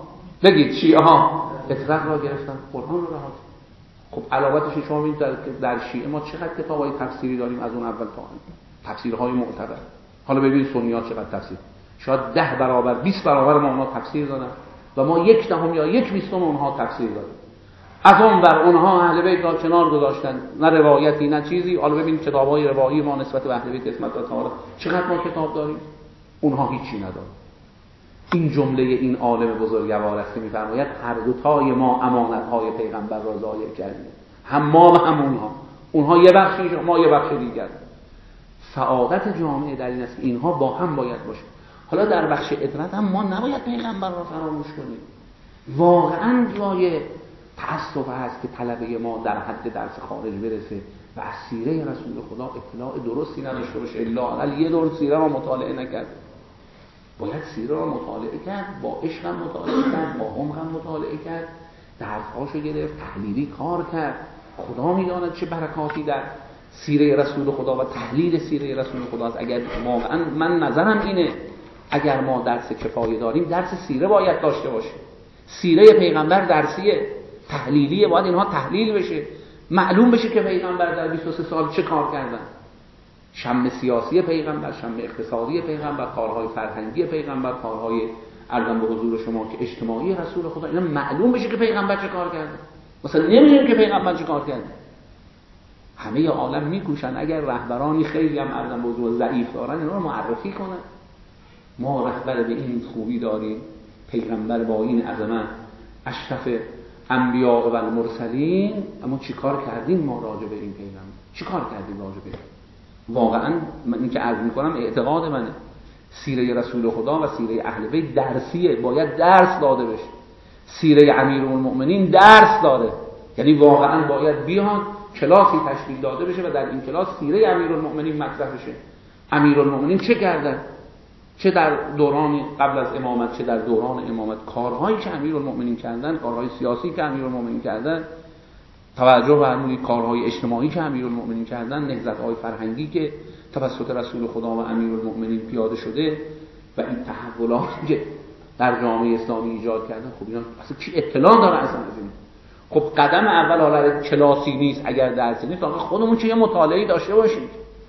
اطرت را گرفتن، قرآن را رها کردند. خب علاوتش شما می‌بینید که در شیعه ما چقدر کتاب‌های تفسیری داریم از اون اول تا تفسیرهای معتبر. حالا ببینید سنی‌ها چقدر تفسیر، شاید 10 برابر 20 برابر ما اونها تفسیر دادن و ما 1/10 یا 1/20 اونها تفسیر دادیم. از اون بر اونها اهل بیت را کنار گذاشتن، نه روایتی نه چیزی. حالا ببینید کتاب‌های روایی ما نسبت به اهل بیت اسمت و تعالی چقدر ما کتاب داریم، اونها هیچی ندارن. این جمله این عالم بزرگوار است که می‌فرماید هر دو تای ما امانت‌های پیغمبر را ضایع کردیم، هم ما و هم اونها یه بخشی، ما یه بخش دیگر. سعادت جامعه در این است که اینها با هم باید باشه. حالا در بخش اطرت هم ما نباید پیغمبر را فراموش کنیم. واقعا جای تأسف هست که طلبه ما در حد درس خارج برسه و از سیره رسول خدا اطلاع درستی نداشته باشه، الا یه دور سیره را مطالعه نکرد. باید سیره را مطالعه کرد، با عشق هم مطالعه کرد، با عمق هم مطالعه کرد، درس‌هاشو گرفت، تحلیلی کار کرد. خدا می‌داند چه برکاتی در سیره رسول خدا و تحلیل سیره رسول خدا است. اگر واقعا من نظرم اینه اگر ما درس کفایه داریم درس سیره باید داشته باشیم. سیره پیغمبر درسیه، تحلیلیه، باید اینها تحلیل بشه، معلوم بشه که پیغمبر در 23 سال چه کار کردن. شم سیاسی پیغمبر، شم اقتصادی پیغمبر، کارهای فرهنگی پیغمبر، کارهای عرضم به حضور شما که اجتماعی رسول خدا، اینا معلوم بشه که پیغمبر چه کار کرده. مثلا نمی‌دونیم که پیغمبر چه کار کرده. همه عالم میکوشن اگر رهبرانی خیلی هم عرضم به حضور ضعیف دارن اینا رو معرفی کنن. ما رهبر به این خوبی داریم، پیغمبر با این عظمت، اشرف انبیاء و المرسلین، اما چی کار کردیم ما راجع به این پیغمبر؟ چی کار کردیم راجع به این؟ واقعا من این که عرض میکنم اعتقاد منه، سیره رسول خدا و سیره اهل بیت درسیه، باید درس داده بشه. سیره امیرالمؤمنین درس داره، یعنی واقعا باید بیان کلاسی تشکیل داده بشه و در این کلاس سیره امیرالمؤمنین مطرح بشه. امیرالمؤمنین چه کردن؟ چه در دوران قبل از امامت، چه در دوران امامت، کارهایی که امیرالمؤمنین کردن، کارهای سیاسی که امیرالمؤمنین کردن، توجه فرمودید کارهای اجتماعی که امیرالمؤمنین کردن، نهضت‌های فرهنگی که توسط رسول خدا و امیرالمؤمنین پیاده شده و این تحولاتی که در جامعه اسلامی ایجاد کردن. خب اینا اصلا کی اطلاع داره اصلا از این؟ خب قدم اول حالا کلاسی نیست، اگر درسی نیست، آقا خودمون چه یه مطالعه داشته باشید،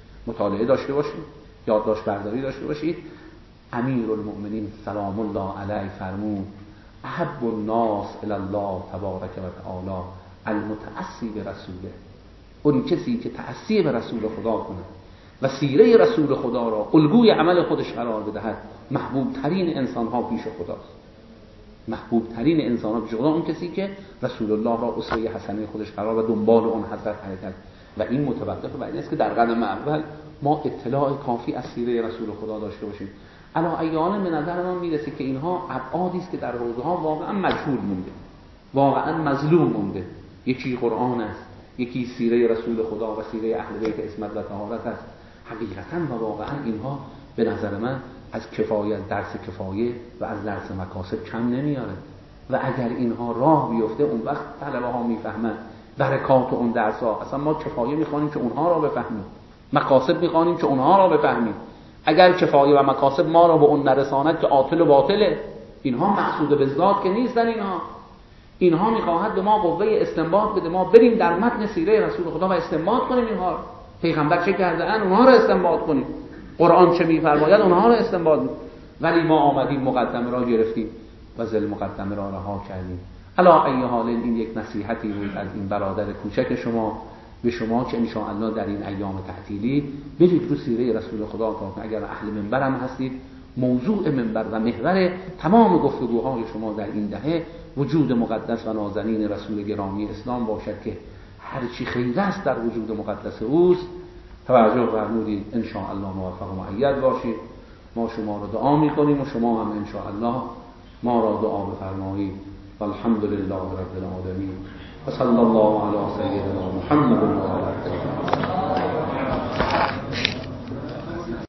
یادداشت برداری داشته باشید. امیرالمؤمنین سلام الله علیه فرمود احب الناس الی الله تبارک و تعالی المتأسی به رسوله، اون کسی که تأسی به رسول خدا کنه و سیره رسول خدا را الگوی عمل خودش قرار بدهد، محبوب ترین انسان ها پیش خداست. محبوب ترین انسان ها پیش خدا اون کسی که رسول الله را اسوه حسنه خودش قرار و دنبال اون حضرت حرکت. و این متوقف بر این است که در قدم اول ما اطلاع کافی از سیره رسول خدا داشته باشیم. الا ایان به نظر من میرسه که اینها ابعادی است که در حوزه ها واقعا مجهول مونده، واقعا مظلوم مونده. یکی قرآن است، یکی سیره رسول خدا و سیره اهل بیت اسمت و طهارت است. حقیقتا و واقعا اینها به نظر من از کفایت، درس کفایه و از درس مکاسب کم نمیاره. و اگر اینها راه بیفته اون وقت طلبه ها میفهمن برکات اون درس ها. اصلا ما کفایه میخوانیم که اونها را بفهمیم، مکاسب میخوانیم که اونها را بفهمیم. اگر کفایه و مکاسب ما را به اون نرساند که عاطل و باطله، اینها مقصود به ذات که نیستن. اینها میخواهد به ما قوه استنباط بده، ما بریم در متن سیره رسول خدا و استنباط کنیم اینها. پیغمبر چه کرده ان اونها را استنباط کنیم، قرآن چه میفرماید اونها را استنباط کنیم. ولی ما آمدیم مقدمه را گرفتیم و ذل مقدمه را رها کردیم. علی ای حال این یک نصیحتی بود از این برادر کوچک شما به شما که ان شاء الله در این ایام تعطیلی برید رو سیره رسول خدا کار کنید. اگر اهل منبر هم هستید، موضوع منبر و محور تمام گفتگوهای شما در این دهه وجود مقدس و نازنین رسول گرامی اسلام باشد که هر چی خیر است در وجود مقدس اوست. توجه فرمودید. ان شاء الله موفق و مؤید باشید. ما شما را دعا می‌کنیم و شما هم ان شاء الله ما را دعا بفرمایید. والحمد لله رب العالمین و صلی الله علی سیدنا محمد